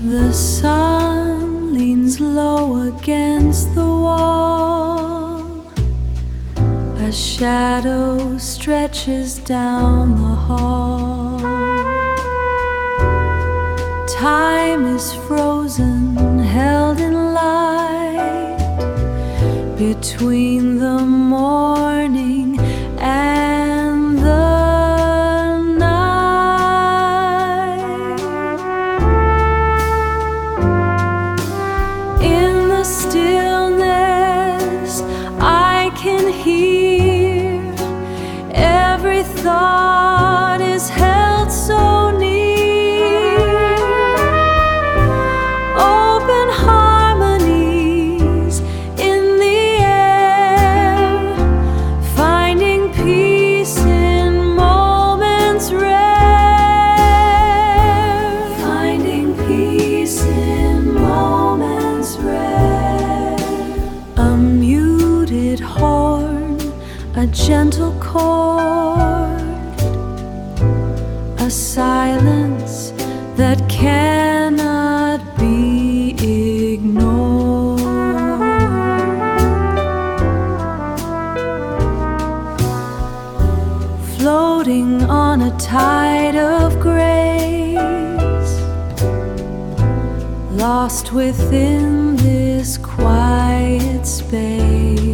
The sun leans low against the wall. A shadow stretches down the hall. Time is frozen, held in light between the morning and the night. In the stillness, I can hear every thought is held so near. Open harmonies in the air, finding peace in moments rare. Finding peace in moments rare. A muted horn, a gentle chord, a silence that cannot be ignored. Floating on a tide of grace, lost within this quiet space.